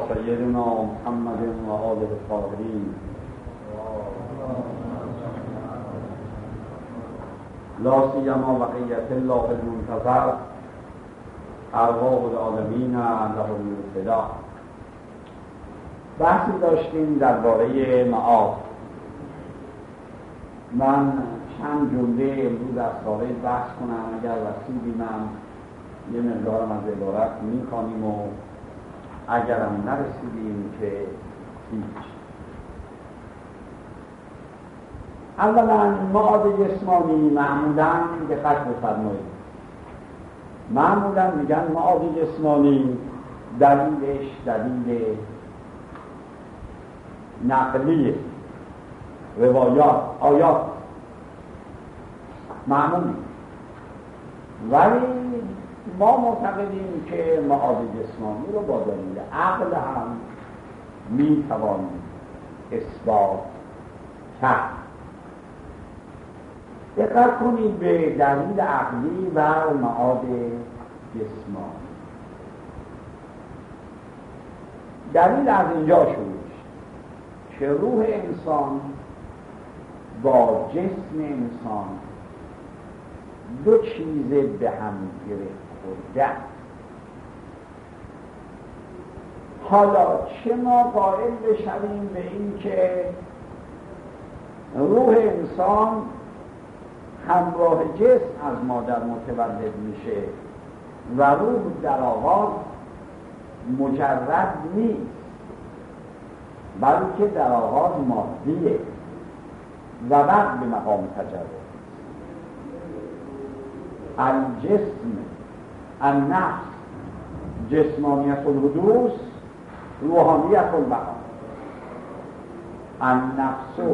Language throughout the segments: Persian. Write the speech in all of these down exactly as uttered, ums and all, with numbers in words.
سیدنا محمد و آله الطاهرین. لا سیما بقیت الله المنتظر ارواح العالمین له الفدا. بحثی داشتیم درباره معاد. من چند جمله امروز از سابق بحث کنم، اگر رسیدیم من یه مقدارم از عبارت می‌خوانیم و اگرم نرسیدیم که هیچ. اولا معاد جسمانی معمولاً دقت بفرمایید، معمولاً میگن معاد جسمانی دلیلش دلیل نقلی روایات آیات معمولی، ولی ما معتقدیم که معاد جسمانی رو با دلیل عقل هم میتوانیم اثبات کرد. دقت کنید به دلیل عقلی و معاد جسمانی. دلیل از اینجا شروع که روح انسان با جسم انسان دو چیز به هم گره خورده. حالا چه ما قائل بشویم به این که روح انسان همراه جسم از مادر متولد میشه و روح در آغاز مجرد نیست، بلکه در آغاز مادیه و بعد به مقام تجرد. الجسم النفس جسمانیت الحدوث روحانیت البقا. النفس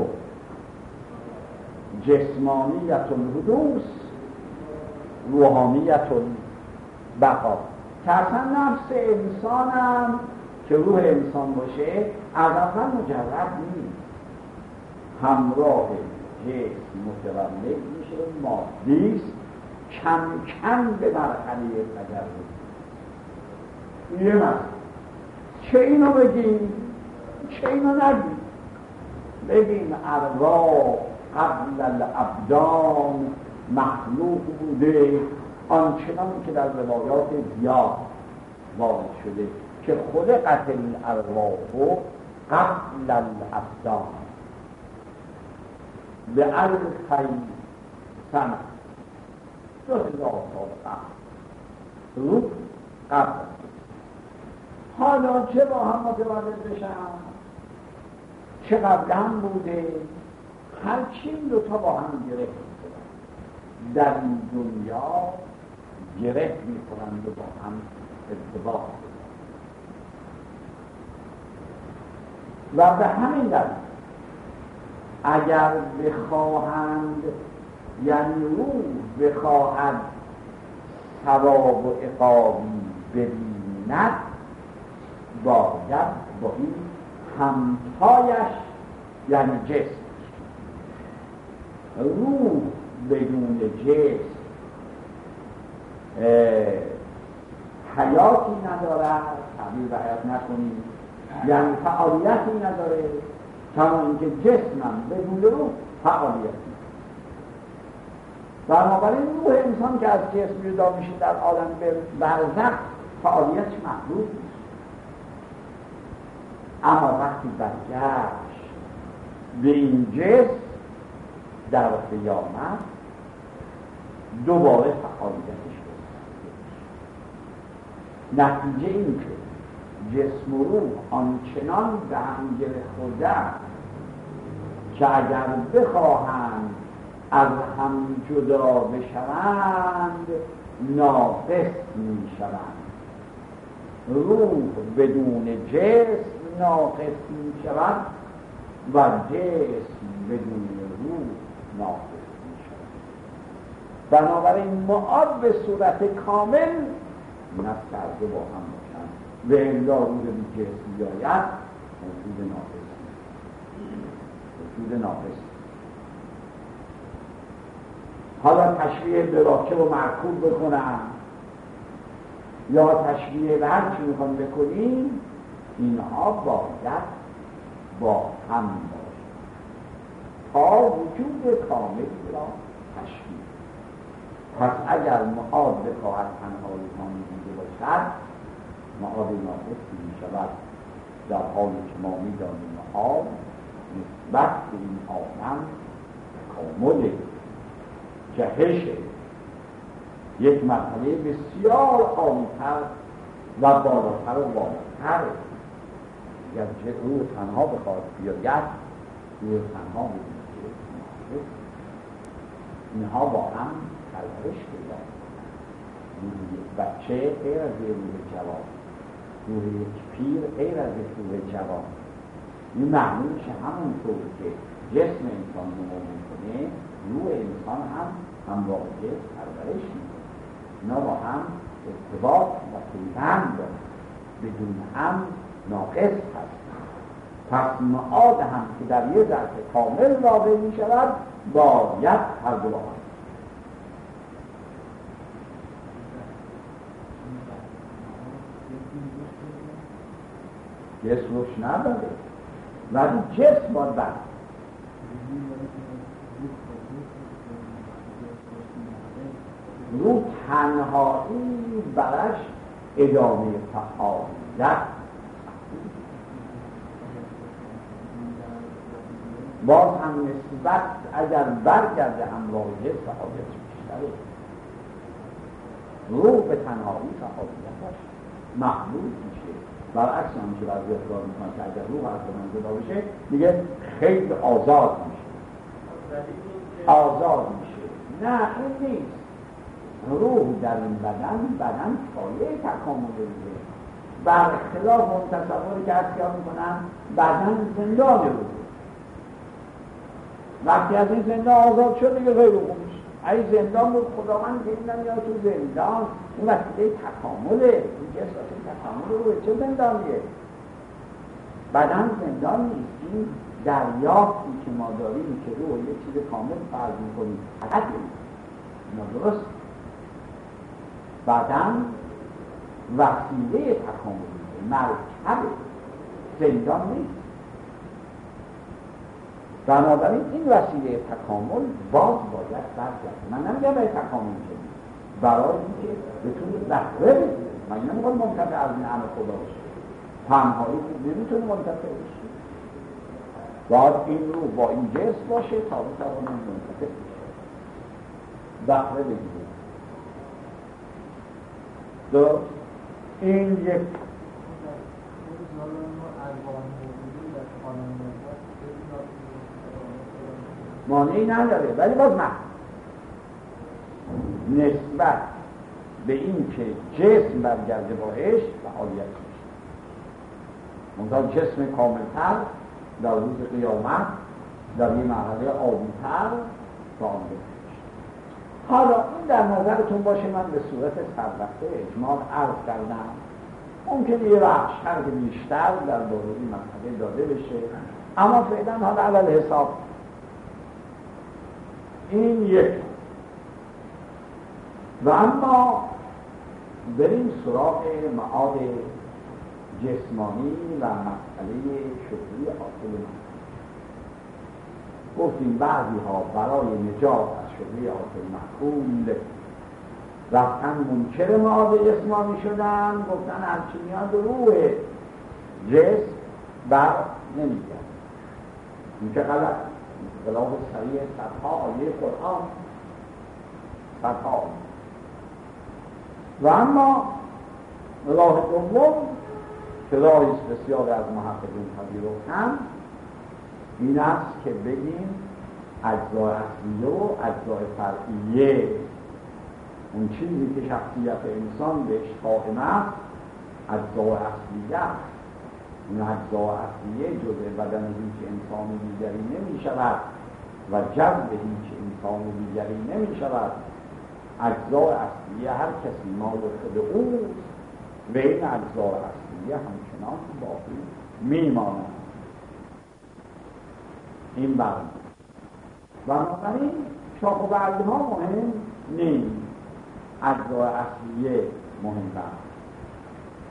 جسمانیت الحدوث روحانیت البقا. که اصلا نفس انسان هم که روح انسان باشه از اول مجرد نیست، همراه جسم متولد میشه، مادیست، کم کم به مرحله تجرد. یه مثلا چه اینو بگیم چه اینو نگیم، بگیم ارواح قبل الابدان مخلوق بوده، آنچنان که در روایات زیاد وارد شده که خلقت الارواح قبل الابدان به الفی سنه، دو هزار سال قبل روح قبل. حالا چه با هم متولد بشن، چه قبلا بوده، هر چی دوتا با هم گره میکنن در این دنیا، گره میکنند و با هم ارتباط. و به همین دلیل اگر بخواهند، یعنی روح بخواهد ثواب و عقابی ببیند، باید با این همتایش یعنی جسم. روح بدون جسم حیاتی ندارد، تعبیر به حیات نکنیم، یعنی فعالیتی نداره، کما اینکه جسمم بدون روح فعالیتی. بنابراین روح انسان که از جسم جدا میشه در عالم برزخ فعالیت محدود نیست. اما وقتی برگشت به این جسم در قیامت دوباره فعالیتش بسید. نتیجه این که جسم و روح آنچنان به هم گره خورده که اگر بخواهند از هم جدا بشوند ناقص می شوند. روح بدون جسم ناقص می شود و جسم بدون روح ناقص می شود. بنابراین معاد به صورت کامل نفس کرده با هم باشند و الا روح بی جسم بیاید وجود ناقص وجود ناقص. حالا تشبیه به راکب و مرکوب بکنم یا تشبیه به هر چی میخوام بکنیم، اینها باید با هم باشد تا وجود کاملی را تشکیل. پس اگر معاد بخواهد تنهایی دیده باشد، معاد ناقصی می شود، در حالی که ما می دانیم معاد نسبت به این عالم تکامل جهش یک مرحله بسیار عالی‌تر و بالاتر و بالاتر. اگر روح تنها بخواد بیاید، روح تنها بیاید، اینها با هم پرورش پیدا کنند. روح یک بچه غیر از روح جوان، روح یک پیر غیر از روح جوان. این معنی میشه همونطور که جسم انسان نمو میکنه، روح انسان هم همراه جسم پرورش میکنه. اینا با هم ارتباط و پیوند دارن، بدون هم ناقص هست. پس معاد هم که در یه ظرف کامل واقع می شود، باید هر دو با هم. جسم روش نداره، ولی جسم باید برد. رو تنهایی برش ادامه فعالیت، باز هم نسبت اگر برگرده همراه جسم فعالیت بیشتره. روح به تنهایی فعالیتش محدود میشه، برعکس آنچه بعضی افراد میکنن که اگر روح از من جدا بشه دیگه خیلی آزاد میشه. آزاد میشه. نه این نیست. روح در این بدن، بدن پایه تکامل دیگه. برخلاف اون تصوری که اصلا میکنن بدن زندان روح. وقتی از این زندان آزاد شد دیگه غیر خوب میشه. اگه زندان بود خداوند که نمیاد تو زندان، اون وسیله تکامله، این جسم وسیله تکامل روح، چه زندانیه؟ بدن زندان نیست. این دریافتی که ما داریم که روح یه چیز کامل فرض میکنیم حقیقت اینا درست. بدن وسیله تکاملیه، مرکب زندان نیست. بنابراین این وسیله تکامل باز باید برگرده. من نمیگم باید تکامل کنیم، برای اینکه بتونه بهره بگیره. من نمیگم منتفع از نعم خدا باشه، تنهایی نمیتونه منتفع بشه. باید این رو با این جسم باشه تا بتونه منتفع بشه، بهره بگیره. درست؟ این یک مانعی نداره، ولی باز نه نسبت به این که جسم برگرده با عشق فعالیت میشه. منتها جسم کاملتر در روز قیامت در یه مرحله عالی‌تر فعالیت میشه. حالا این در نظرتون باشه، من به صورت سربسته اجمال عرض کردم. ممکنه یه بخش شرح بیشتر در باره این مسئله داده بشه، اما فعلا حالا اول حساب این یک. و اما بریم سراغ معاد جسمانی و مسئله شکلی حاصل من. گفتیم بعضی ها برای نجات از شکلی حاصل مفعول رفتن منکر معاد جسمانی شدن، گفتن هرچی میاد روح جسم بر نمیگرد. این که غلط، خلاف صریح صدها آیه قرآن، صدها. و اما راه دوم که راهی بسیار از محققین پذیرفتند این است که بگیم اجزای اصلیه و اجزای فرعیه. اون چیزی که شخصیت انسان بهش قائم است اجزای اصلیه است. این اجزای اصلیه جزء بدن هیچ انسان دیگری نمی شود و جذب هیچ انسان دیگری نمی شود. اجزای اصلیه هر کسی مال خود اوست و این اجزای اصلیه همچنان باقی میماند. این برد بنابراین شاخ و برگ ها مهم نیست، اجزای اصلیه مهم است.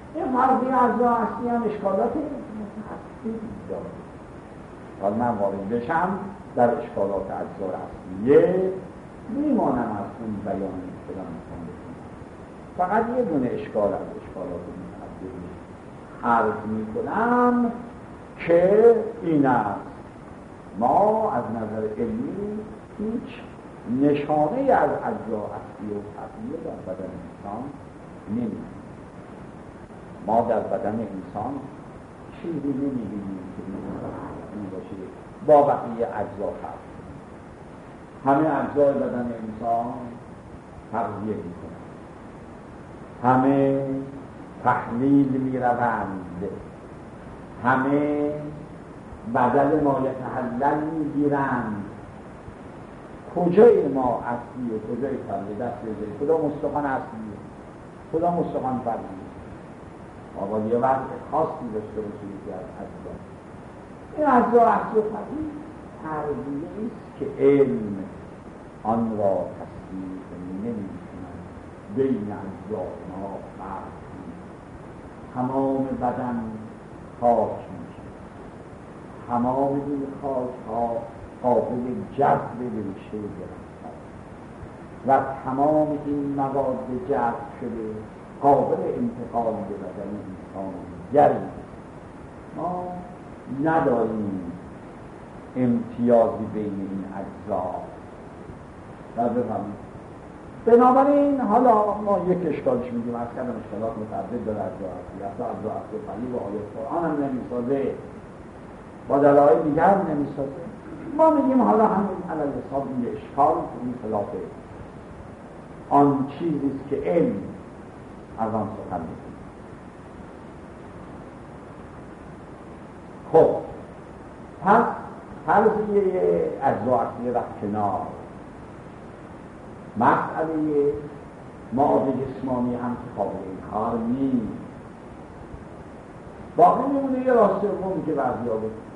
این فرضی اجزا اصلی هم اشکالات هستی داره. حالا من وارد بشم در اشکالات اجزا اصلیه میمانم از اون بیانی که دارم میکنم. فقط یه دونه اشکال از اشکالات متعددی عرض میکنم که این است: ما از نظر علمی هیچ نشانه از اجزا اصلی و طبیعی در بدن انسان نمی‌بینیم. ما در بدن انسان چیزی نمی‌بینیم که این باشه با بقیه اجزا فرق. همه اجزای بدن انسان تغذیه می‌کنند، همه تحلیل می‌روند، همه بدل ما یتحلل می‌گیرند. کجای ما اصلی و کجای فرعی دست بزنید؟ کدام استخوان اصلیه، کدام استخوان فرعیه؟ ما باید یه وضع خاصی داشته باشیم که از اجزا. این اجزا اصلی و فرعی تربیه است که علم آن را تصدیق نمی‌کند. بین اجزا ما فرق نیست. تمام بدن خاک میشه، تمام این خاک‌ها قابل جذب ریشه گرفتن و تمام این مواد جذب شده قابل انتقال به بدن انسان دیگری. ما نداریم امتیازی بین این اجزا و بفهمیم. بنابراین حالا ما یک اشکالش میگیم، از کردن اشکالات متعدد داره اجزا اصلی، حتی اجزا اصلی فرعی و آیات قرآن هم نمیسازه، با دلایل دیگر هم نمیسازه. ما میگیم حالا همین علی حساب این اشکال این خلاف آن چیزیست که علم از آن سخن می‌گوید. خب پس فرضیه اجزا اصلی رفت کنار، مسئله معاد جسمانی هم که قابل انکار نیست. باقی میمونه یه راست سوم که بعضی‌ها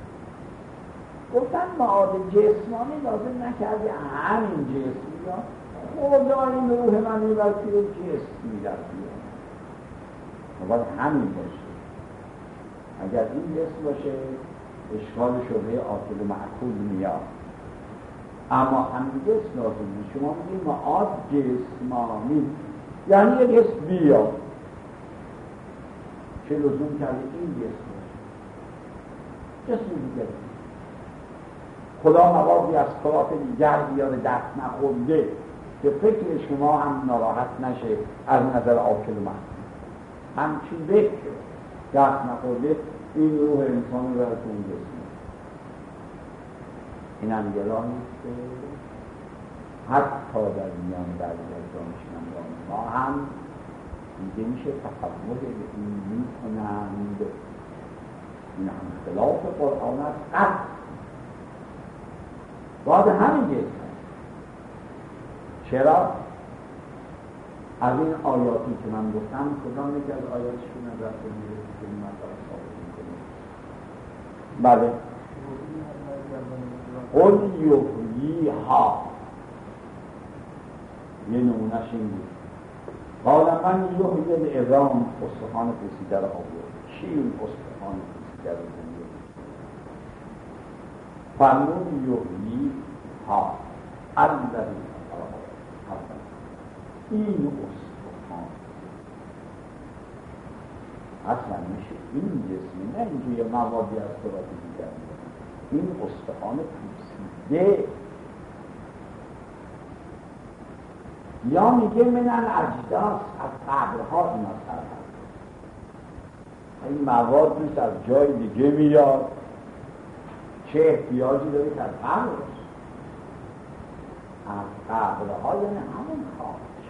گفتن معاد جسمانی لازم نکردی همین جسمی یا خدا این روح من میبر توی جسمی در بیان، باید همین باشه. اگر این جسم باشه اشکال شبه آکل معکول میاد، اما همین جسم لازم نیست. شما میگید معاد جسمانی یعنی یه جسم بیاد، چه لزوم کرده این جسم باشه؟ جسم دیگه خدا موادی از طرف دیگر بیاره دست نخورده که فکر شما هم ناراحت نشه از نظر آکل و معکول. همچین فکر دست نخورده این روح انسان رو تو اون جسم. این هم یه راهیست که حتی در میان بعضی از دانشمندان ما هم دیگه میشه تفاوت به این میکنند. این هم خلاف قرآن است. قطع باید همین جسم هست. چرا؟ از این آیاتی که من گفتم کدام یکی از آیاتشون نظر کنید که این مطلب ثابت میکنه؟ بله قل یحییها، یه نمونهش این بود. قال من یحیی العظام، استخوان پوسیده را آورد. چی این استخوان پوسیده را آورد؟ فرمود یحییها الذی خلقها. این استخوان اصلا میشه این جسمی، نه اینکه یه موادی از طرف دیگر. این استخوان پوسیده یا میگه من الاجداث، از قبرها اینا سر هست. این مواد نیست از جای دیگه میاد، چه احتیاجی داره که از قبر باشه؟ از قبرها یعنی همون خاک،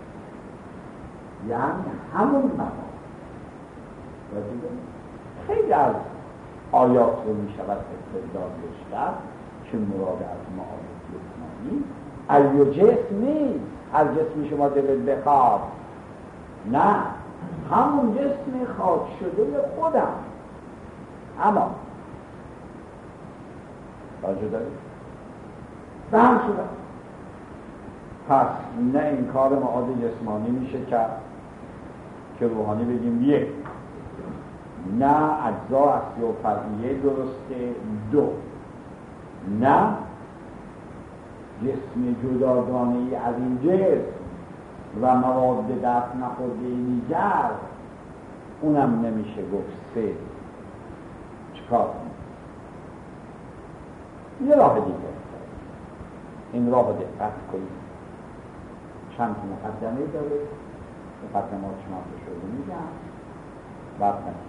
یعنی همون مواد. خیلی از آیات رو می شود استدلال کرد که مراد از معاد جسمانی ایو جسم نیست، هر جسمی شما دلت بخواد، نه، همون جسم خاک شده خودم. اما راجع دارید به هم شدم. پس نه انکار معاد جسمانی میشه کرد که روحانی بگیم یک نه اجزا اصلی و فرعیه درسته. دو، نه جسم جداگانه‌ای از این جسم و مواد دفع نخورده دیگر، اونم نمیشه گفت. سه، چیکار کنیم؟ یه راه دیگه، این راه رو دقت کنیم. چند مقدمه داره، مقدمات شما رو شده میگم بعد نکنیم.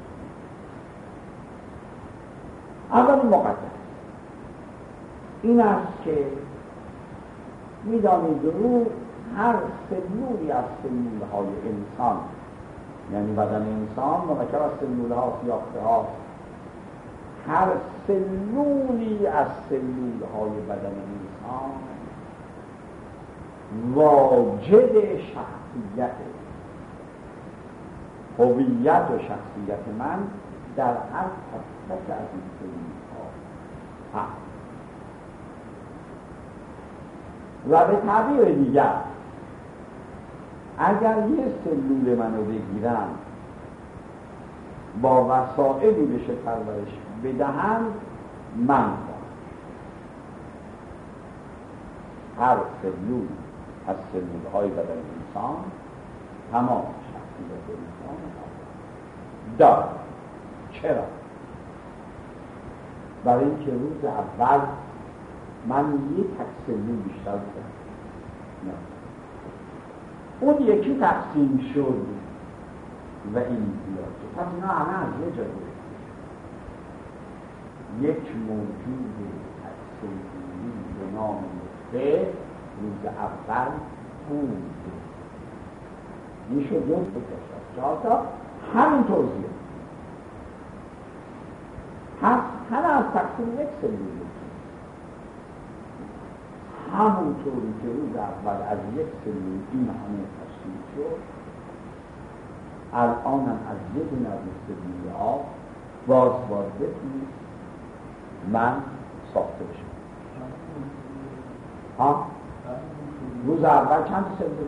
اولین مقدمه این است که میدانید رو هر سلولی از سلولهای انسان، یعنی بدن انسان مرکب از سلولها یافته هاست، هر سلولی از سلولهای بدن انسان واجد شخصیت، هویت و شخصیت من در هر تک از این سلولها هست. و به تعبیر دیگر اگر یه سلول منو بگیرن با وسائلی بشه پرورش بدهن، من خواهم. هر سلول از سلولهای بدن انسان تمام شخصیت انسان دارد. چرا؟ برای اینکه روز اول من یک تک سلول بیشتر بودم، نه اون یکی تقسیم شد و این زیاد شد. پس اینا همه از یه جا گرفته شد. یک موجود تک سلولی به نام نطفه روز اول بود. این شد یک بکشد چهار تا همین توضیح. پس همه از تقسیم یک سلول، همونطوری که روز اول از یک سلول این همه تشکیل شد، الانم از یک دونه از سلول ها باز باز بکنید من ساخته بشم. ها؟ روز اول چند سلول؟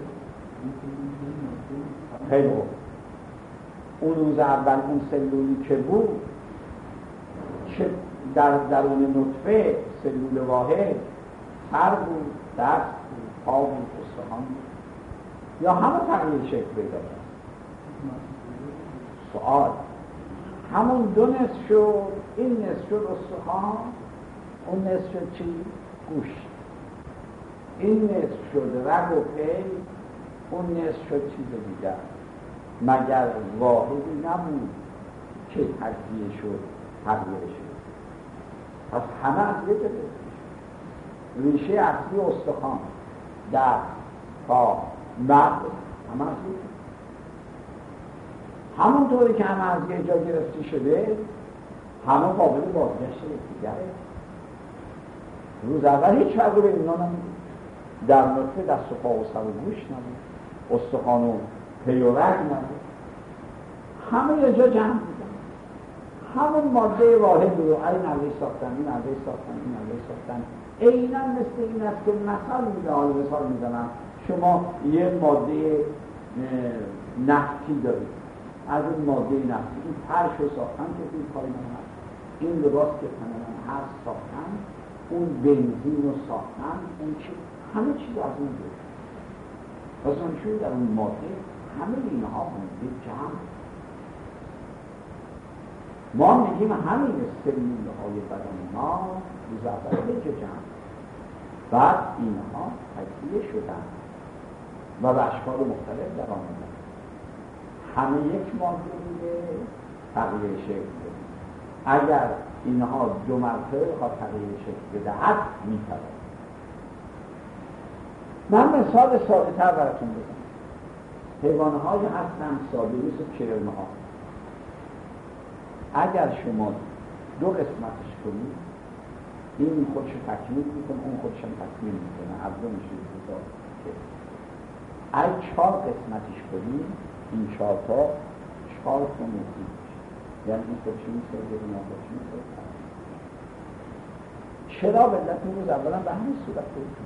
خیلی خوب. اون روز اول اون سلولی که بود چه در درون نطفه سلول واحد، سر بود، دست بود، پا بود، استخوان بود، یا همه تغییر شکل پیدا کرد؟ سوال. همون دو نصف شد، این نصف شد استخوان، اون نصف شد چی؟ گوشت. این نصف شد رگ و پی، اون نصف شد چیز دیگر. مگر واحدی نبود که تجزیه شد، تغییر شد؟ پس همه از یه جا ریشه اصلی استخوان، دست، پا، مغز، همه از یه جا. همونطوری که همه از یه جا گرفته شده، همه قابل بازگشت دیگره. روز اول هیچ فرقی بین اینا نبود. در نطفه دست و پا و سر و گوش نبود، استخوان و پی و رگ نبود، همه یه جا جمع بودن. همون ماده واحد رو این نوعی ساختن، این نوعی ساختن، این نوعی ساختن. عیناً مثل این است که مثال میده، حالا مثال میزنم، شما یه ماده نفتی دارید، از این ماده نفتی این پرش رو ساختن که این کاری نمید، این لباس که تنم هست ساختن، اون بنزین رو ساختن، اون چی؟ همه چیز از اون بود. پس اون شوی در اون ماده همه اینها بوده جمع. ما میگیم همین سلول های بدن ما روز اول که جمع، بعد اینها تجزیه شدن و به اشکال مختلف در آمدن. همه یک ماده بوده، تغییر شکل بوده. اگر اینها دو مرتبه بخواد تغییر شکل بدهد میتواند. من مثال ساده تر براتون بزنم. حیوان‌های هستن ساده مثل کرمه ها. اگر شما دو قسمتش کنید، این خودش تکمیل میکنه، اون خودش هم تکمیل میکنه، از دو میشه بزار که اگه چهار قسمتش کنید، این چهار تا چهار تا موضوع میشه، یعنی این خودش میسازه، این خودش میسازه. چرا بلت روز اولا به همین صورت بود؟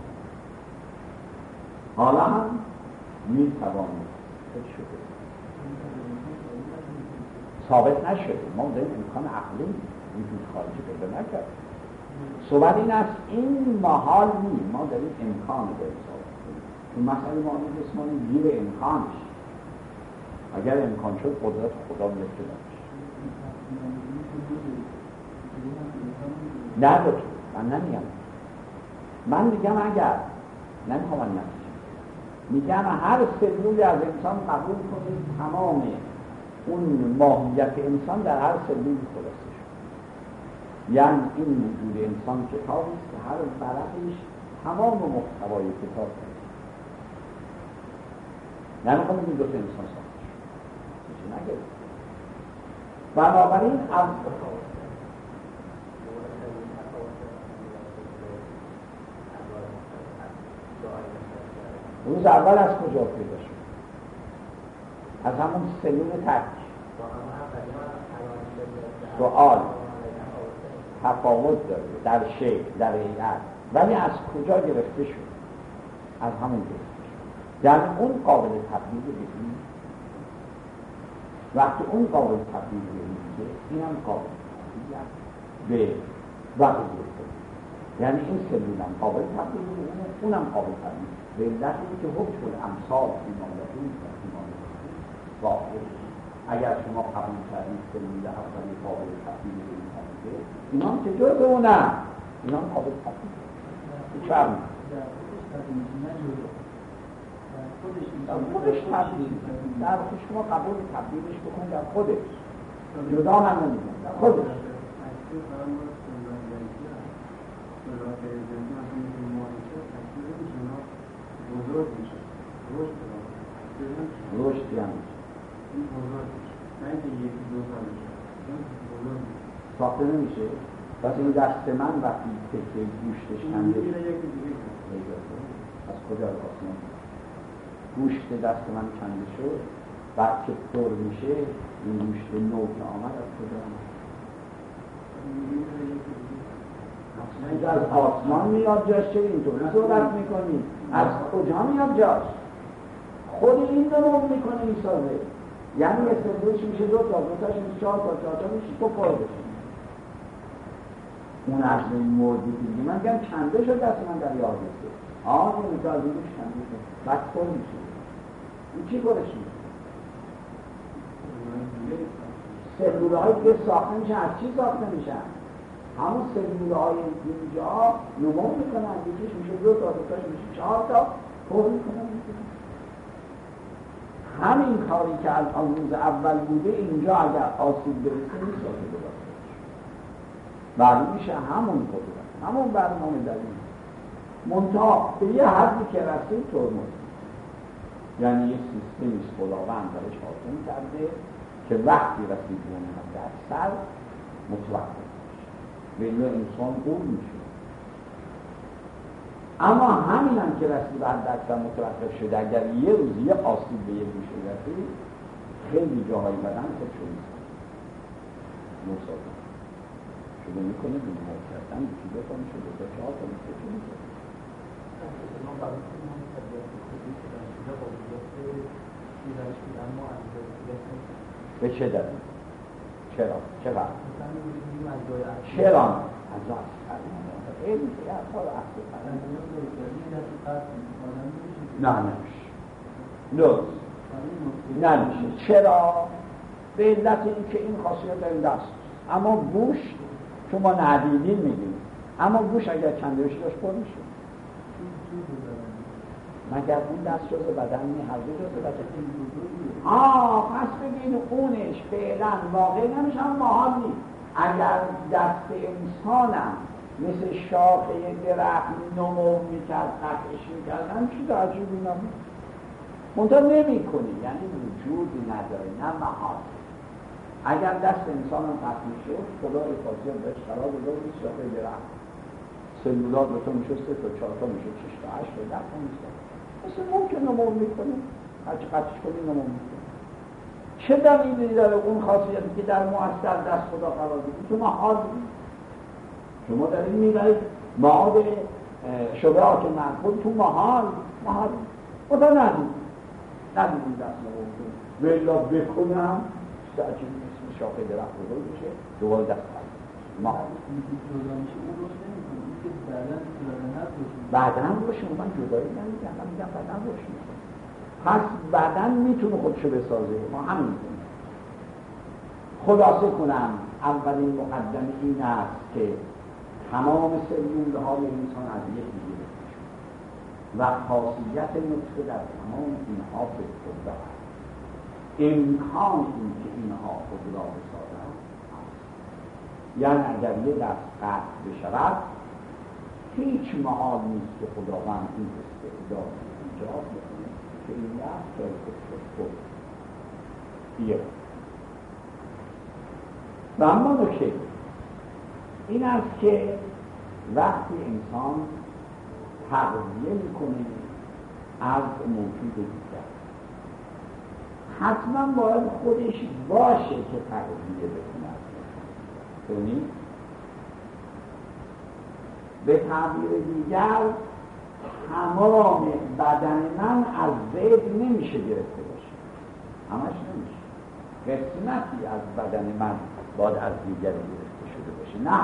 حالا هم میتوانید خود شده ثابت نشده، ما داریم امکان عقلی وجود خارجی پیدا نکرد. صحبت این است این محال نیست، ما داریم امکان رو داریم ثابت کنیم. این مسئله معنی جسمانی گیر امکانش، اگر امکان شد قدرت خدا میفته داشت. نه دکتر، من نمیگم، من میگم اگر نمیخوام من نمیگم میگم هر سلولی از انسان قبول کنید تمام اون ماهیت انسان در هر سلولی خلاصه شد. یعنی این وجود انسان کتابی است که هر ورقش تمام محتوای کتاب داره. نمیخوام این دو تا انسان ساخته شد چیزی نگرد. بنابراین از روز اول از کجا پیدا شد؟ از همون سلول تک. سوال تفاوت داره در شکل، در هیئت، ولی از کجا گرفته شد؟ از همون گرفته شد. یعنی اون قابل تبدیل به این، وقتی اون قابل تبدیل به این که این هم قابل تبدیل به وقتی گرفته. یعنی این سلول هم قابل تبدیل به اونه، اونم قابل تبدیل به علتی که حکم الامثال ایمانتون و ایمانتون واقع. اگر شما قبول کردید سلول اولی قابل تبدیل به این حاله، اینا هم که جز اونم اینا هم قابل تبدیل به چه هم در خودش تبدیل در خودش شما قبول تبدیلش بکن در خودش، جدا من نمیدونم در خودش. رشد یعنی ساخته نمیشه. پس این دست من وقتی تکه گوشتش کنده از کجا آسمان گوشت دست من کنده شد، بعد که پر میشه این گوشت نو که آمد از کجا آمد؟ از آسمان میاد جاش. چه اینطوری صحبت میکنی؟ از کجا میاد جاش؟ خود این نمون میکنه میسازه. یعنی یه سندوچ میشه دو تا، دو تاش میشه چهار تا، چهار تا میشه تو پر بشه. اون اصل این موردی دیگه من گم کنده شد دست من در یاد بسته. آه این متازیدش کنده شد بعد پر میشه. این چی پرش میشه؟ سلوله های دیگه ساخته میشن. از چی ساخته میشن؟ همون سلوله های اینجا نمو میکنن، یکیش میشه دو تا، دو تاش میشه چهار تا، پر میکنن. همین کاری که الان روز اول بوده اینجا اگر آسیب برسه میسازه درست معلوم میشه همون قدرت، همون برنامه داریم منتها به یه حدی که رسید ترمز، یعنی یه سیستمی است خداوند درش حاکم کرده که وقتی رسید اون در سر متوقف میشه و اینو انسان قول میشه. اما همین هم که رسید بعد در متوقف شده، اگر یه روز یه آسیب به یه گوشه رسید خیلی جاهای بدن خود شده مصابه شده میکنه به نمو کردن یکی دو تا میشه دو تا چهار تا میشه چه میشه به چه دلیل؟ چرا؟ چرا؟ چرا؟ از این که اصلا اصلا نه نمیشه نه نمیشه. چرا؟ به علت این که این خاصیت در این دست، اما گوش چون ما ندیدیم میگیم، اما گوش اگر کنده بشه داشت پر میشه. مگر اون دست جز بدن نی؟ هر دو جز بدن. آه پس بگین اونش فعلا واقع نمیشه، هم محال نیست. اگر دست انسانم مثل شاخه درخت نمو میکرد، قطعش میکردن چی در عجیبی نمید منطقه نمی کنی، یعنی وجودی نداره، نه محال. اگر دست انسان هم قطع میشد خدا افاظیت بهش قرار بده بود شاخه درخت سلولات به تو میشه سه تا چهار تا میشه شش تا هشت تا ده تا میشه مثل ممکن نمو میکنی، هرچی قطعش کنی نمو میکنی. چه دلیلی داره اون خاصیتی که در مؤثر دست خدا قرار بده تو محال بید؟ شما دارید میبرید معاد شبهات منقول تو محال محال خدا ندید ندید این دست نمو کنی ویلا بکنم استعجیل نیست شاخه درخت بزرگ بشه دوباره دست خواهد ما بدن روش من جدایی نمیگم، من میگم بدن روش میکنه. پس بدن میتونه خودشو بسازه، ما همین میکنیم. خلاصه کنم، اولین مقدمه این است که تمام سلول های انسان از یک دیگه و خاصیت نطفه در تمام اینها به خود است. امکان این که اینها خود را بسازند هست. یعنی اگر یه دست قطع بشود هیچ محال نیست که خداوند این استعداد ایجاد بکنه که این دست جای خود شد خود بیه. و اما نکته این است که وقتی انسان تغذیه میکنه از موجود دیگر حتما باید خودش باشه که تغذیه بکنه. یعنی به تعبیر دیگر تمام بدن من از زید نمیشه گرفته باشه، همش نمیشه. قسمتی از بدن من باید از دیگر گرفته شده باشه، نه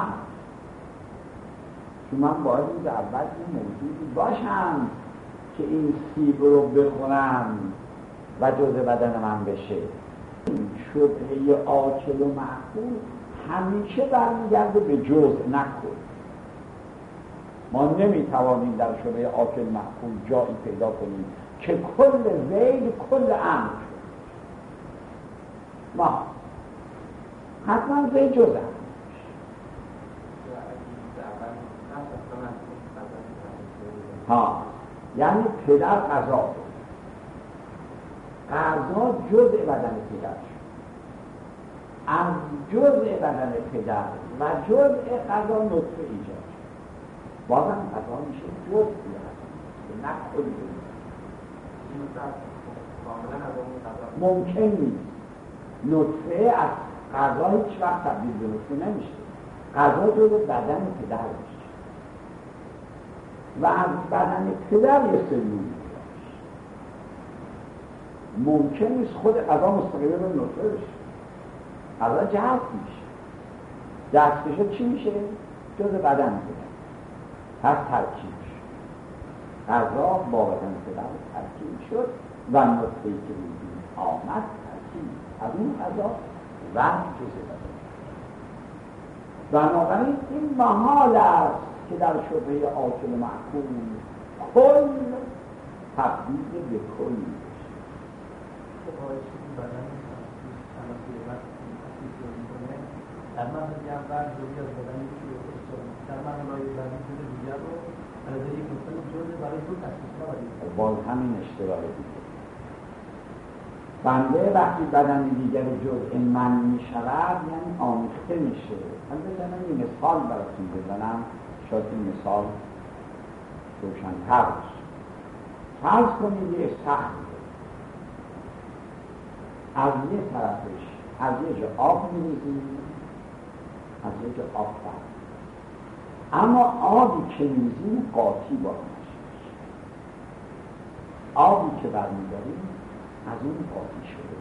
چون من باید از اول این موجودی باشم که این سیب رو بخورم و جزء بدن من بشه. شبهه عاقل و معقول همیشه برمیگرده به جزء، نه کل. ما نمیتوانیم در شبهه عاقل معقول جایی پیدا کنیم که کل زید کل امر شد. ما حتما زید جزء ها، یعنی پدر غذا غذا جزء بدن پدر شد. از جزء بدن پدر و جزء غذا نطفه ایجاد شد. بازم غذا میشه جزء بدن، نه کل. ممکن نیست نطفه از غذا هیچ وقت تبدیل به نطفه نمیشه. غذا جزء بدن پدر میشه و از بدن پدر یه سلول ممکن نیست خود غذا مستقیما به نطفه بشه. غذا جذب میشه، دست بشه چی میشه؟ جزء بدن پدر. پس ترکیب شد، غذا با بدن پدر ترکیب شد و نطفه‌ای که وجود آمد ترکیب از اون غذا و جزء بدن. بنابراین این محال است که در شبهه عاقل و معقول کل تبدیل به کل میشه. در من دیگر بعد جوری از بدن یکی رو در من لای بدن جوری دیگر رو از یک نقطه جوری برای دو تشخیص نداریم. باز همین اشتباه دیگه. بنده وقتی بدن دیگر جزء من می شود یعنی آمیخته میشه. من بزنم این مثال براتون بزنم شاید این مثال روشن‌تر باشه. فرض کنید یه سخت از یه طرفش از یه جا آب می‌ریزیم، از یه جا آب برد. اما آبی که می‌ریزیم قاطی با همش. آبی که برمی‌داریم از اون قاطی شده.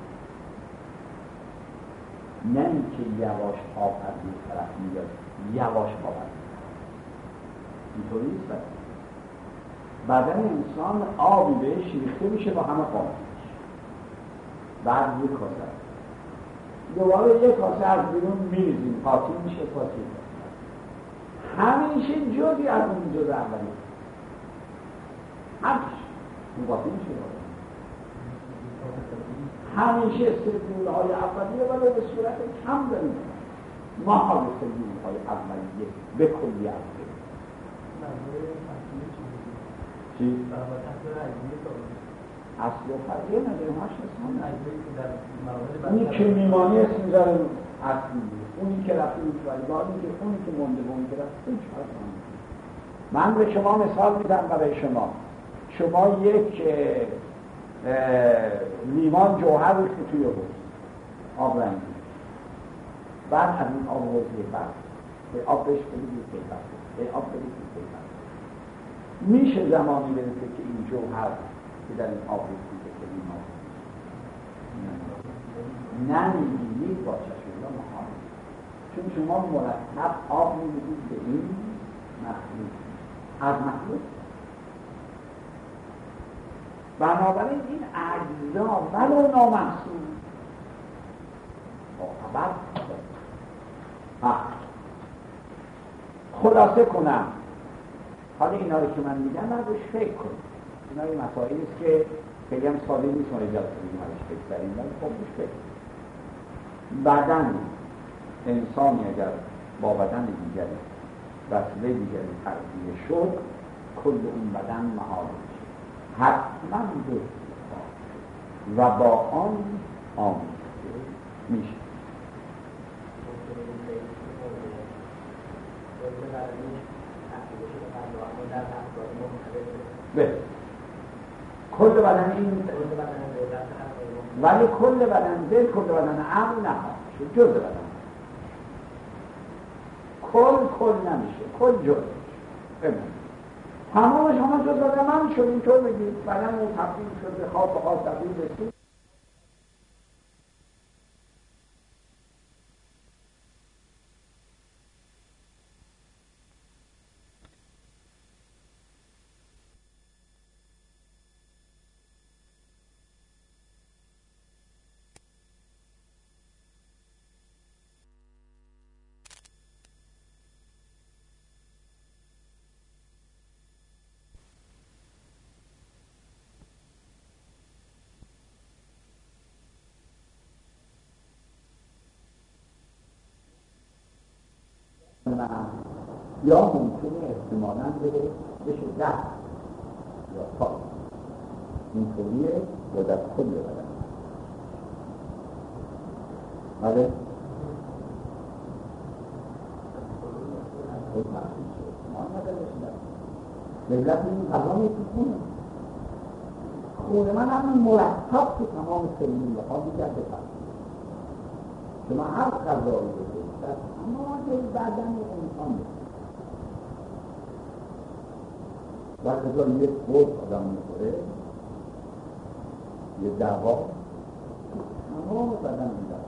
نه اینکه یواش آب از این طرف میاد یواش آب از این طرف. اینطوری نیست. بدن انسان آبی بهش ریخته میشه با همه قاطی میشه. بعد یک کاسه دوباره یک کاسه از بیرون میریزیم، قاطی میشه، قاطی میشه. همیشه جزی از اون جز اولی همیشه اون قاطی میشه. همیشه سلول های اولیه ولی به صورت کم داریم ما حال سلول های اولیه به کلی اولیه چی؟ اصل و فرقیه نداریم هاش نسان اونی که میمانی اسم داره اصلی اونی که رفتی میتوانی اونی که اونی که مونده به اونی که رفتی هیچ فرق نمیکنه. من به شما مثال میدم برای شما. شما یک لیوان جوهر ریختی توی حوض آب رنگی، بعد از این آب حوضی بعد به آب بهش بدید پیپر به آب بدید پیپر میشه زمانی برسه که این جوهر که در این آب ریختی که لیوان نمی‌بینید با چشم الله محال، چون شما مرتب آب می‌ریزید به این مخلوق از مخلوق. بنابراین این اجزا ولو نامحسوس با خبر خلاصه کنم. حالا اینا رو که من میگم باید روش فکر کنیم. اینا این مسائلی است که خیلی هم ساده نیست ما اجازه بگیم ازش فکر کنیم، ولی خب روش فکر کنیم. بدن انسانی اگر با بدن دیگری وسیله دیگری تغذیه شد، کل اون بدن محال میشه، حتما جز و با آن آمیخته میشه. به کل بدن این ولی کل بدن دل، کل بدن عقل نه شد، جز بدن کل کل نمیشه، کل جز میشه. تمامش همه جز بدن من شد. اینطور بگید بدن اون تبدیل شد به خواب و خواب تبدیل به سو. یا ممکنه احتمالاً بره بشه دست یا پا، اینطوریه یا در خود ببرن. آره خود محسوس شد ما نده بشه دست ملت این قضا تو خونه خونه من هم مرتب تو تمام سلوله ها دیگر بفرد شما هر قضایی بده اما در بدن انسان بده وقتی که یک خود آدم میخوره یه دوا تمام بدن این دوا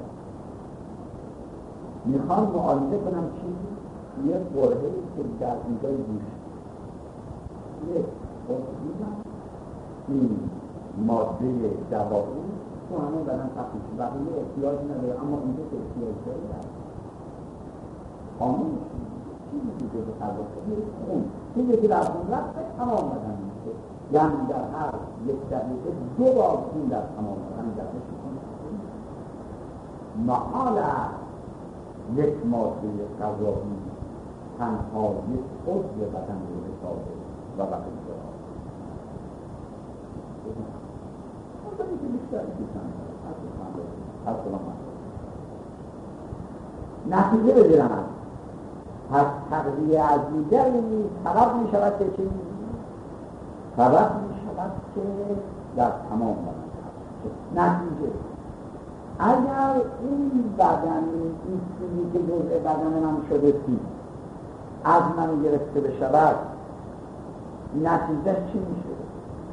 میخوام معالجه کنم چی؟ یه برهی که در اینجای گوش یک خود دیدم این ماده دوایی تو همه بدن تقیش بقیه احتیاج نداره، اما اینجا که احتیاج داره خاموش چیزی که به تلاشه خون چیزی که در خون رفته تمام بدن میشه، یعنی در هر یک دقیقه دو بار خون در تمام بدن گردش میکنه. محال یک ماده غذایی تنها یک عضو بدن رو حسابه و بقیه را خودمی که بیشتر بیشتر هر کنم نتیجه بگیرم. پس تغذیه از دیگری سبب می شود که چی؟ سبب می شود که در تمام بدن. نتیجه اگر این بدن این چیزی که جزء بدن من شده سی از من گرفته بشود، نتیجه چی می شود؟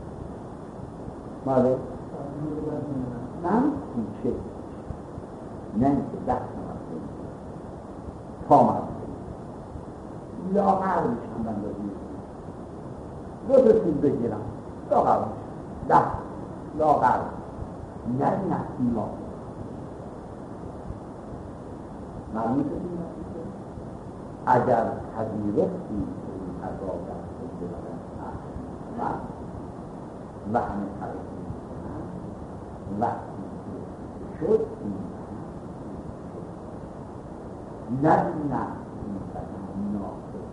ماله؟ من کوچه نه اینکه دست نمسته پا مرده لاغر میشم بندازی دو تا سیب بگیرم لاغر میشم دست لاغر نه نستی لاغر معلوم شدیم نتیجه اگر پذیرفتی این عذاب در خود ببرن و همه ترسیم وقتی شد این نه نه این بدن ناخد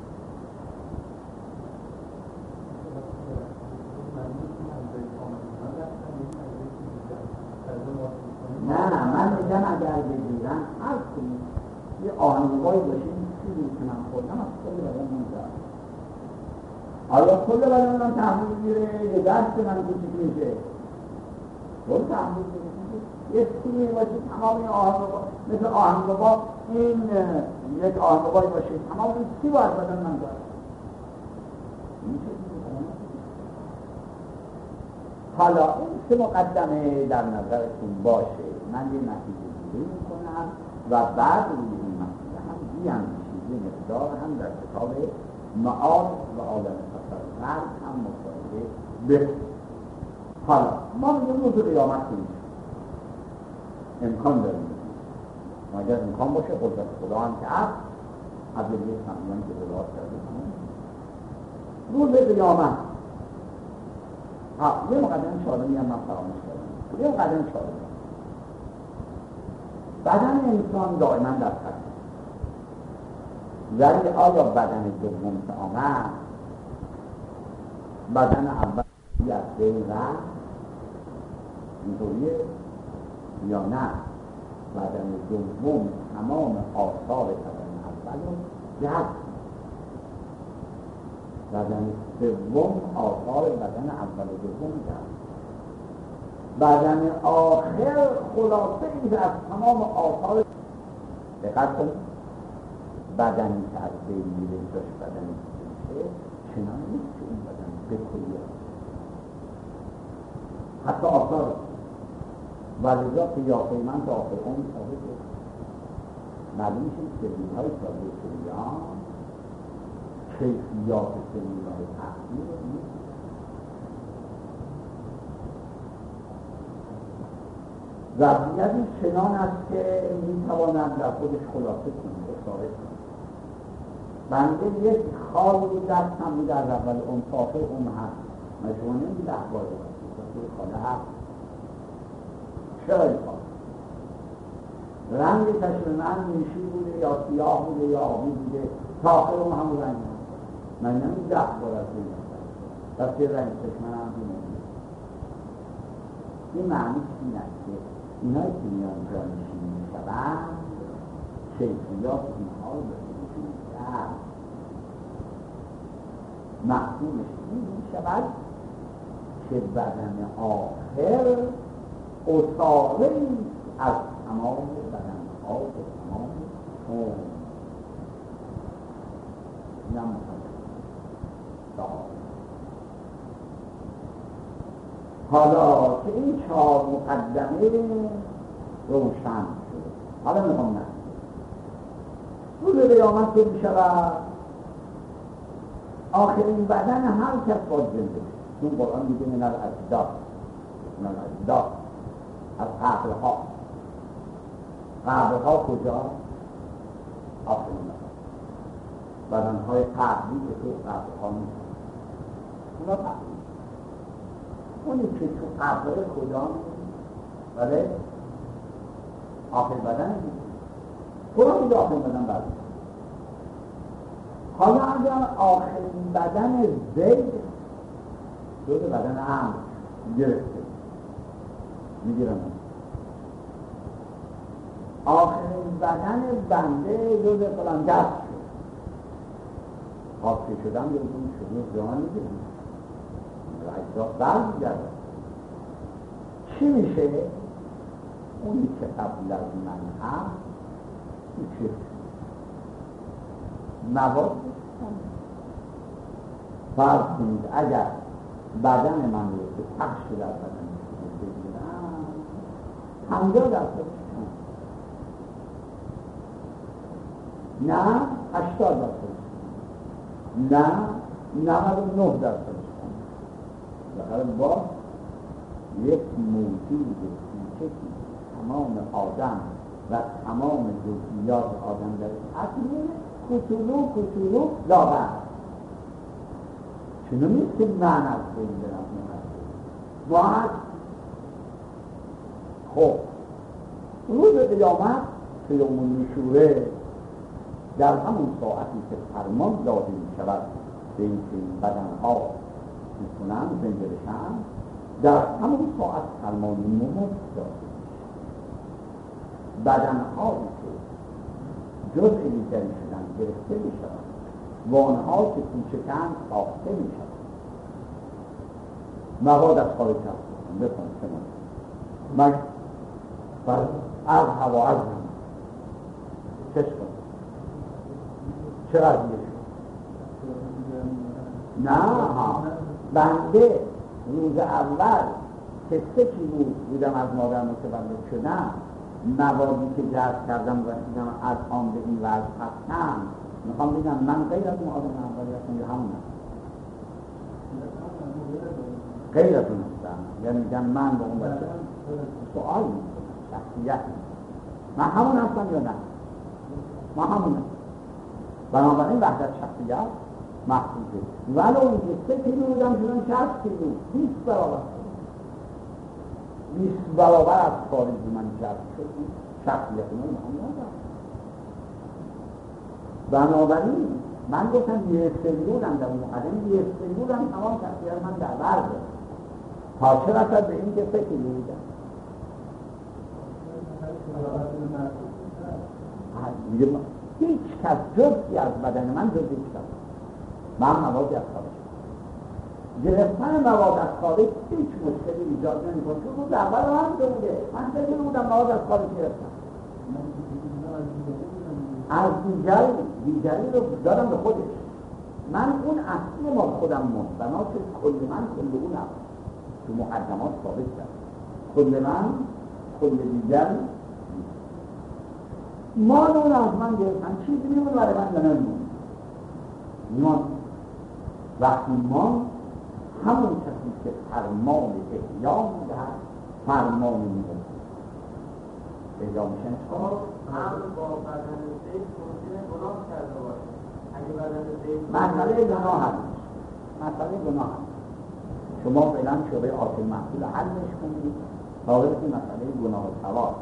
نه من میگم اگر بگیرن هر کنی یه آهنگایی باشه این چیزی که من خوردم از کل بدن من دارم آیا کل بدن من تحمیل میره یه دست من کوچیک میشه کل تحمیل میره یه سیمی باشه تمام این آهنگا مثل آهنگا این یک آهنگایی باشه تمام این سی باید بدن من دارم این چیزی حالا این سه مقدمه در نظرتون باشه، من یه نتیجه گیری میکنم و بعد روی این مسئله هم بیاندیشید، یه مقدار هم در کتاب معاد و عالم فصل هم مطالعه بکنید. حالا ما میگیم روز قیامت میشه امکان داریم و اگر امکان باشه قدرت خدا هم که هست از یه سمیان که درست کرده روز قیامت. ها یه مقدمه چهارمی هم من فراموش کردم، یه مقدمه چهارمی بدن انسان دائما در خطر، ولی آیا بدن دوم که آمد بدن اول از بین رفت اینطوریه یا نه؟ بدن دوم تمام آثار بدن اول رو جذب، بدن سوم آثار بدن اول و دوم جذب، بدن آخر خلاصه ای از تمام آثار. دقت کنید بدنی که از بین میره داشت بدنی که میشه چنان نیست که این بدن بکلیه حتی آثار و لذا قیافه من تا آخر اون ثابت است. معلوم میشه سلول های ساده سلیان کیفیات سلول های تحصیل نیست. وضعیتی چنان است که میتوانند در خودش خلاصه کنید و ثابت کنید. بنده یک خال دستم بود در اول اون تاخر اون هست من شما نمیدید اخبار باشید خاله هست چرا این خال رنگ چشم من نیشی بوده یا سیاه بوده یا آبی بوده تاخر اون همون رنگ هست من نمیدید اخبار از این هست که رنگ چشم من هم بینید. این معنی این است که اینایی که میان جانشین میشوند کیفیات اینها رو به خودشون کرد محصولش این میشود که بدن آخر اصاله‌ای از تمام بدنها و تمام خون اینم مقدمه. حالا که این چهار مقدمه روشن شد، حالا میخوام نه روز قیامت که میشود آخرین بدن هر کس باید زنده چون قرآن میگه من الاجداد من الاجداد از قبرها. قبرها کجا؟ آخرین بدنهای قبلی که تو قبرها نیست اونا قبلی اونی که تو قبر کجا ولی آخر بدن نیست قرآن میگه آخرین بدن برد. حالا اگر آخرین بدن زید جز بدن هم گرفته میگیرم آخرین بدن بنده جز فلان دست شد خاصی شدم یه اون شروع جهان میگیرم اجزا برد گرده چی میشه؟ اونی که قبل از من هم این چه مواد فرض کنید اگر بدن من رو که پخش شده از بدن بگیرم پنجاه درصد نه هشتاد درصد نه نود و نه درصد بخاطر با یک موجود کوچکی تمام آدم و تمام جزئیات آدم در اصلی کوچولو کوچولو لاغر چون نیست که من از بین برم باید خب روز قیامت که یوم النشوره در همون ساعتی که فرمان داده می شود به این که این بدنها میکنن زنده بشن در همون ساعت فرمان موت داده می شود. بدنهایی که جزء دیگری شدن گرفته می شود و آنها که کوچکن ساخته می شود. مواد از خارج هست بکن شما من بر از هوا از هم چشم کن چقدر میشه نه ها بنده روز اول که سه کیلو بودم از مادر متولد شدم، موادی که جذب کردم و رسیدم از آن به این وضع هستم، میخوام بگم من غیر از اون آدم اولی هستم یا همونم؟ غیر از اون هستم، یعنی میگم من به اون بچه سؤال میکنم شخصیت من همون هستم یا نه؟ ما همونم. بنابراین وحدت شخصیت محفوظه. ولو اینکه سه کیلو بودم شدم شصت کیلو، بیست برابر بیست برابر از خارجی من جذب شد، شخصیت من هم ندارم. بنابراین من گفتم یه سلولم در اون مقدم، یه سلولم تمام شخصیت من در برده تا چه رسد به این که سه کیلو بودم. هیچ کس جزئی از بدن من جز هیچ کس من موادی از خارج گرفتن مواد از خارج هیچ مشکلی ایجاد نمی‌کنه، چون روز اول هم بوده من خیلی بودم مواد از خارج گرفتم، از دیگری دیگری رو دادم به خودش. من اون اصلی ما خودم مستناس کل من کل اونم تو مقدمات ثابت کرد، کل من کل دیگر ما اون از من گرفتن چیزی میمون برای من یا نمیمون. ما وقتی ما همون کسی که فرمان احیا میدهد فرمان میدهد احیا میشن شما هم با بدن زید ممکنه گناه کرده باشه. اگه بدن زید مسئله گناه هست، مسئله گناه هست. شما فعلا شبه آسل محصول حلش کنید تا برسید مسئله گناه سوار.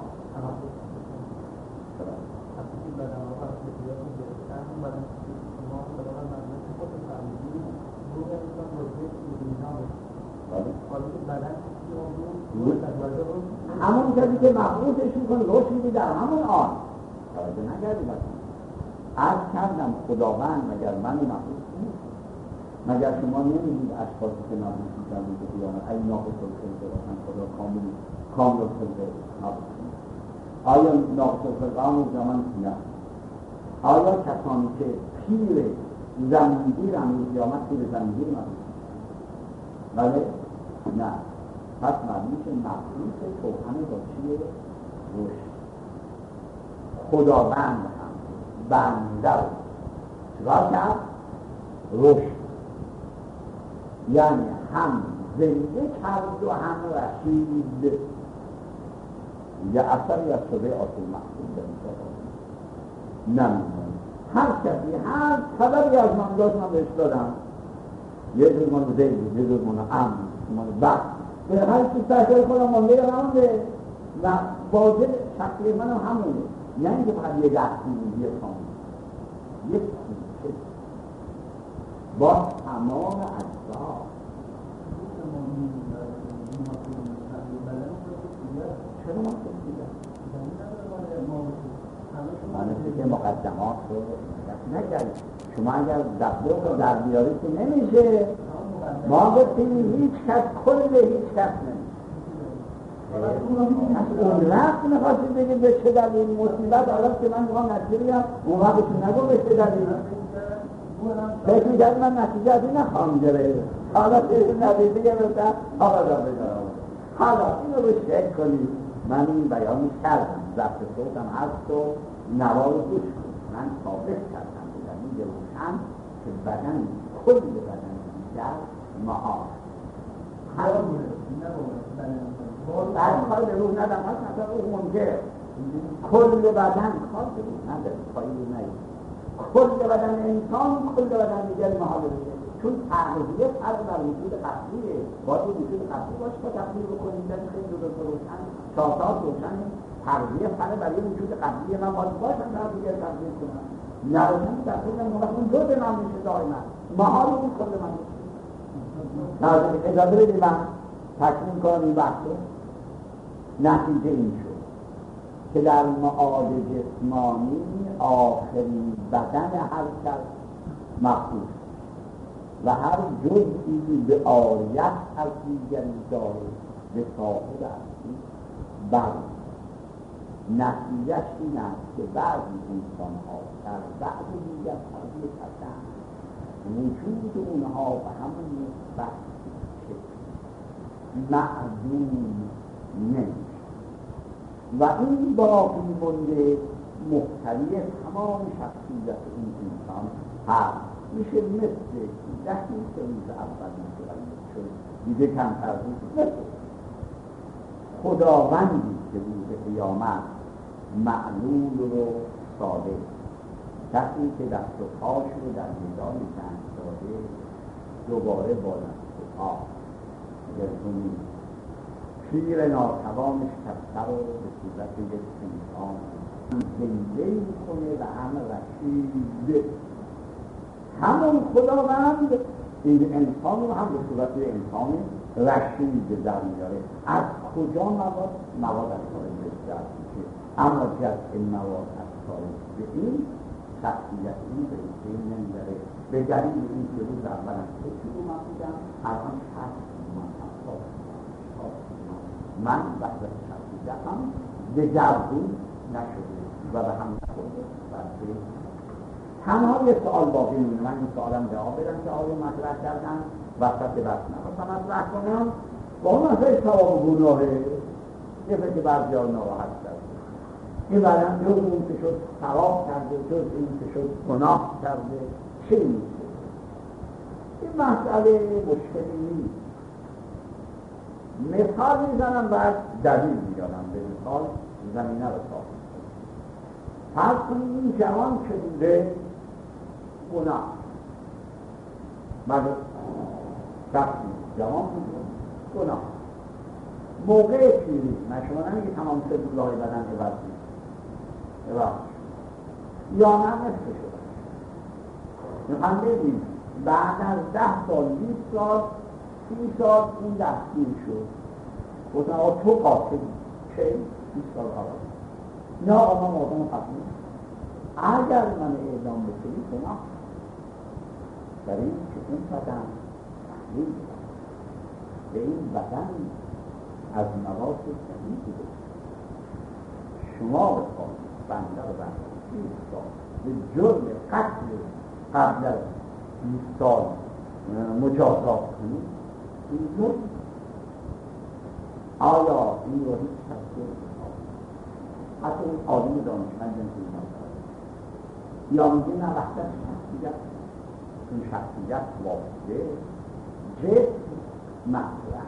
همون کسی که مخلوطش میکنه روش میدی در همون آن توجه نگردی بسن عرض کردم خداوند مگر من مخلوط نیست؟ مگر شما نمیدید اشخاصی که نابود میکنم به قیامت ای ناقص الخلقه باشن خدا کامل کامل الخلقه نابود کنید؟ آیا ناقص الخلقه همون زمان نه؟ آیا کسانی که پیر زمینگیر هم به قیامت پیر زمینگیر نابود کنید؟ ولی نه. پس معلوم که مخلوط توهن با چیه؟ روش خداوند هم بنده رو چرا کرد؟ روش یعنی هم زنده کرد و هم رشید. یه اثری از شده آسل مخلوط در این نه نمیدونم هر کسی هر طبقی از من داشت من بهش دادم، یه جز من زنده یه جز من امن من بخت به هر چیز تحصیل خودم مانده یا همونه و واجب شکل من هم همونه، یعنی اینکه فقط یه دستی یه خانه یه کوچه با تمام اجزا. چرا ما کسیدم؟ من که مقدمات رو نکردیم. شما اگر دفعه رو در بیاری که نمیشه. ما گفتیم هیچ کس کل هیچ کس نمیشه. اون وقت میخواستید بگید به چه دلیل مصیبت حالا که من میخوام نتیجه بگم اون وقت نگو به چه دلیل فکر میکرد من نتیجه از این نخواهم گرفت. حالا که نتیجه گرفتم حالا را بگم حالا این رو شک کنید. من این بیانی کردم ضبط صوتم هست و نوا رو گوش کنید. من ثابت کردم بودم این روشن که بدن کل بدن دیگر معاش هر بعد کار به روح ندم هست مثلا روح منجر کل بدن کار به روح نداره پایی روح نید کل بدن انسان کل بدن دیگر محال بشه چون تغذیه فرق بر وجود قبلیه باید وجود قبلی باشه با تغذیه بکنید در خیلی دو دو روشن چهارتاز روشن تغذیه فرق برای وجود قبلی من باید باشم تغذیه تغذیه کنم نروشن در خیلی من دو به من میشه دائما محال اون کل من میشه اجازه بدید من تکمیل کنم این بحث رو. نتیجه این شد که در معاد جسمانی آخرین بدن هر کس مخصوص و هر جزئی به آریت از دیگری داره به صاحب اصلی بر نتیجهش این است که بعضی انسان ها در بعض دیگر تربیه کردن وجود اونها به همون نسبت معدوم نمیشه و این باقی مونده محتوی تمام شخصیت این انسان هست. میشه مثل دهی که روز اول متولد شد دیگه کمتر بود، مثل خداوندی که روز قیامت معلول رو ساده، کسی که دست و پاش رو در میدان جنگ داده دوباره با دست و پا گرزونی پیر ناتوانش کفتر رو به صورت یک انسان زنده میکنه و هم رشید همون خداوند این انسان رو هم به صورت انسان رشید در میاره. از کجا مواد؟ مواد از خارج جذب میشه، اما جذب مواد از خارج به این شخصیت این به این نمیداره. به دلیل این که روز اول هم کسی رو من بودم، الان هست من هفتاد من وقت شخصیت هم دگردون نشده و به هم نخورده. تنها یه سوال باقی میمونه، من این سوالم جواب بدم که آیا مطرح کردن وسط بحث نخواستم مطرح کنم با اون اصلا ثواب و گناهه یه فکر بعضی ها ناراحت کرده این برم جز اون که شد ثواب کرده، جز این که شد گناه کرده، چه میشه؟ این مسئله مشکلی نیست. مثال میزنم بعد دلیل میارم، به مثال زمینه رو ساخت. فرض کنید این جوان که بوده گناه بله شخصی جوان بوده گناه موقع پیری من شما نمیگه تمام سلولهای بدن عوض نیست عوض یا نه نصف شده میخوام ببینید بعد از ده سال بیست سال سی سال اون دستگیر شد گفتن آقا تو قاتل چه؟ بیست سال آقا نه آقا من آدم خطمی اگر من اعدام بکنی گناه در این که این بدن تحلیل به این بدن از مواد زمین بوده شما بخواهید بنده رو بنده بیست سال به جرم قتل قبل از بیست سال مجازات کنید این جرم آیا این رو هیچ تصدیل حتی اون آدم دانشمند این مسئله یا میگه نه وقتا شخصیت این شخصیت واسطه جسم مطرح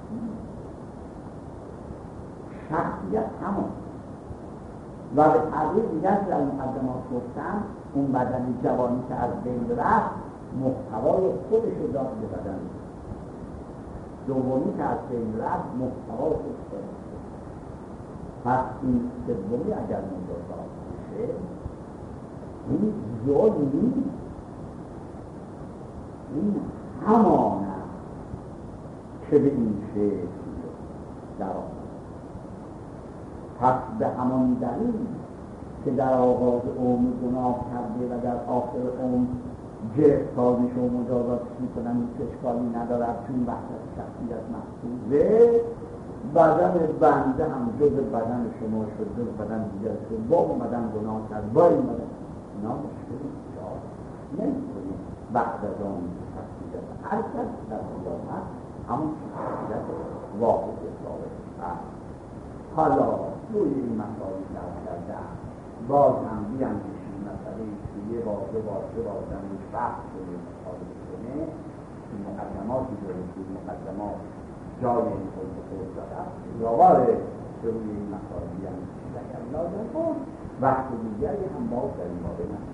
شخصیت همون و به تعبیر دیگر در مقدمات گفتم اون بدن جوانی که از بین رفت محتوای خودش رو داد به بدن دومی که از بین رفت محتوای خودش داد. پس این سومی اگر مجازات بشه این ظلم نیست، این همان است که به این شکل در آمد. پس به همان دلیل که در آغاز عمر گناه کرده و در آخر عمر گرفتار میشه و مجازاتش میکنن هیچ اشکالی ندارد چون وحدت شخصیت محفوظه. بدن بنده هم جز بدن شما شد، جز بدن دیگر شد، با اومدن گناه کرد با این بدن اینا مشکلی جا نمیکنیم. بعد از آن شخصیت هر کس در قیامت همون شخصیت واقع ثابت است. حالا روی این مسائل در کردن باز هم بیاندیشیم مسئله که یه بار دو بار سه بار زمینش بحث کنه مطالعه کنه که مقدماتی داریم که مقدمات جای این خود خود داده راواره که روی این مسائل بیاندیشیم اگر لازم بود وقت دیگری هم باز در این باره